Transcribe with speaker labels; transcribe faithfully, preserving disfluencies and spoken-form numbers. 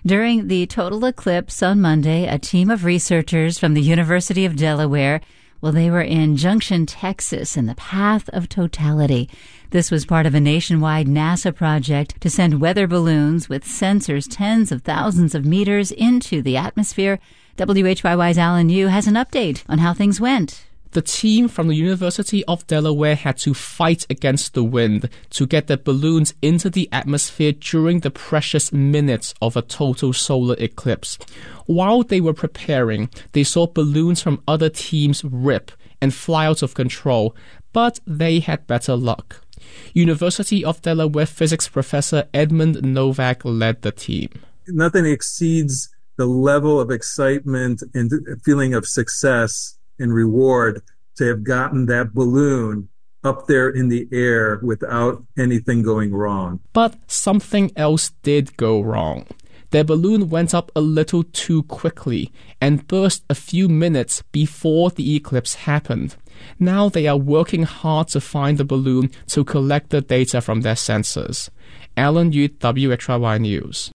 Speaker 1: During the total eclipse on Monday, a team of researchers from the University of Delaware, well, they were in Junction, Texas, in the path of totality. This was part of a nationwide NASA project to send weather balloons with sensors tens of thousands of meters into the atmosphere. W H Y Y's Alan Yu has an update on how things went.
Speaker 2: The team from the University of Delaware had to fight against the wind to get the balloons into the atmosphere during the precious minutes of a total solar eclipse. While they were preparing, they saw balloons from other teams rip and fly out of control, but they had better luck. University of Delaware physics professor Edmund Novak led the team.
Speaker 3: Nothing exceeds the level of excitement and feeling of success and reward to have gotten that balloon up there in the air without anything going wrong.
Speaker 2: But something else did go wrong. Their balloon went up a little too quickly and burst a few minutes before the eclipse happened. Now they are working hard to find the balloon to collect the data from their sensors. Alan Yu, W H Y Y News.